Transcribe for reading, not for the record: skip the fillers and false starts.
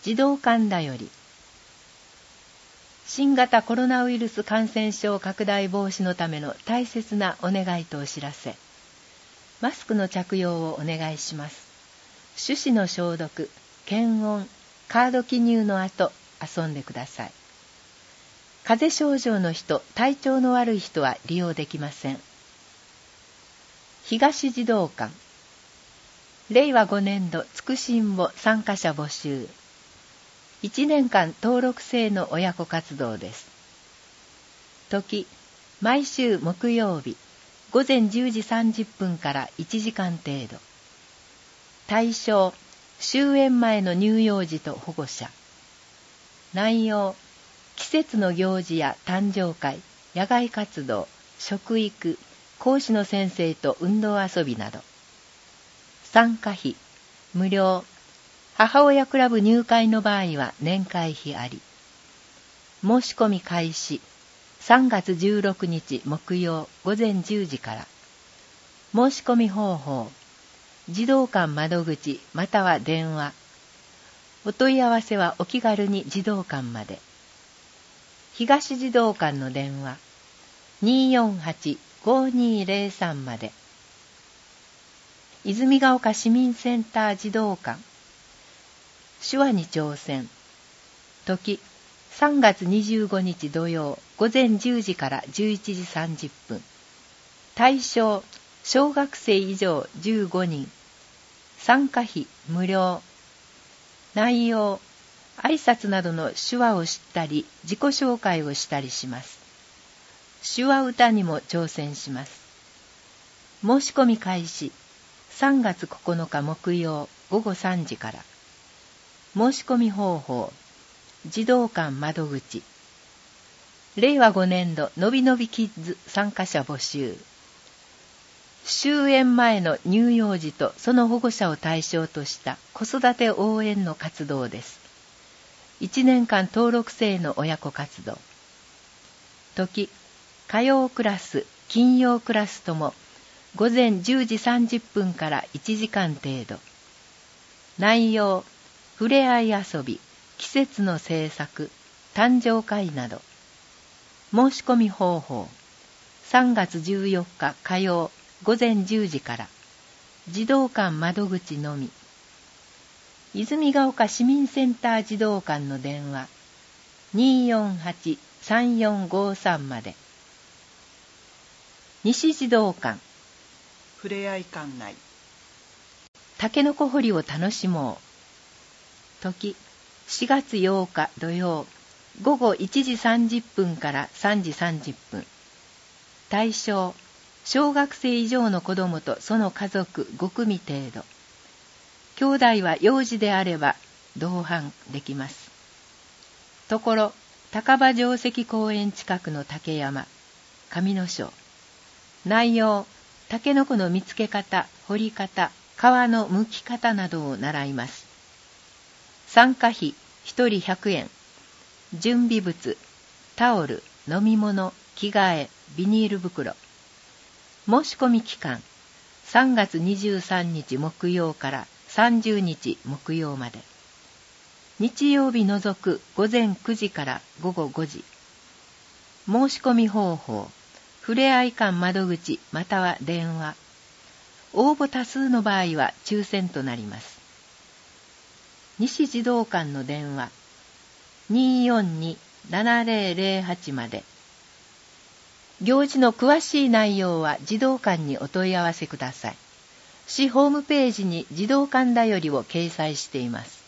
児童館だより。新型コロナウイルス感染症拡大防止のための大切なお願いとお知らせ。マスクの着用をお願いします。手指の消毒、検温、カード記入の後、遊んでください。風邪症状の人、体調の悪い人は利用できません。東児童館。令和5年度つくしんぼ参加者募集。1年間登録制の親子活動です。時、毎週木曜日、午前10時30分から1時間程度。対象、終園前の乳幼児と保護者。内容、季節の行事や誕生会、野外活動、食育、講師の先生と運動遊びなど。参加費、無料。母親クラブ入会の場合は年会費あり。申し込み開始、3月16日木曜午前10時から。申し込み方法、児童館窓口または電話。お問い合わせはお気軽に児童館まで。東児童館の電話、248-5203まで。泉ヶ丘市民センター児童館。手話に挑戦。時、3月25日土曜午前10時から11時30分。対象、小学生以上15人。参加費無料。内容、挨拶などの手話を知ったり、自己紹介をしたりします。手話歌にも挑戦します。申し込み開始、3月9日木曜午後3時から。申し込み方法、児童館窓口。令和5年度のびのびキッズ参加者募集。終園前の乳幼児とその保護者を対象とした子育て応援の活動です。1年間登録制の親子活動。時、火曜クラス、金曜クラスとも午前10時30分から1時間程度。内容、ふれあい遊び、季節の制作、誕生会など。申し込み方法、3月14日火曜午前10時から。児童館窓口のみ。泉ヶ丘市民センター児童館の電話、248-3453まで。西児童館。 ふれあい館内。 タケノコ掘りを楽しもう。時、4月8日土曜、午後1時30分から3時30分。対象、小学生以上の子どもとその家族5組程度。兄弟は幼児であれば同伴できます。ところ、高場城跡公園近くの竹山、上野省。内容、タケノコの見つけ方、掘り方、皮の剥き方などを習います。参加費1人100円。準備物、タオル、飲み物、着替え、ビニール袋。申し込み期間、3月23日木曜から30日木曜まで。日曜日除く午前9時から午後5時。申し込み方法、ふれあい館窓口または電話。応募多数の場合は抽選となります。西児童館の電話、242-7008まで。行事の詳しい内容は児童館にお問い合わせください。市ホームページに児童館だよりを掲載しています。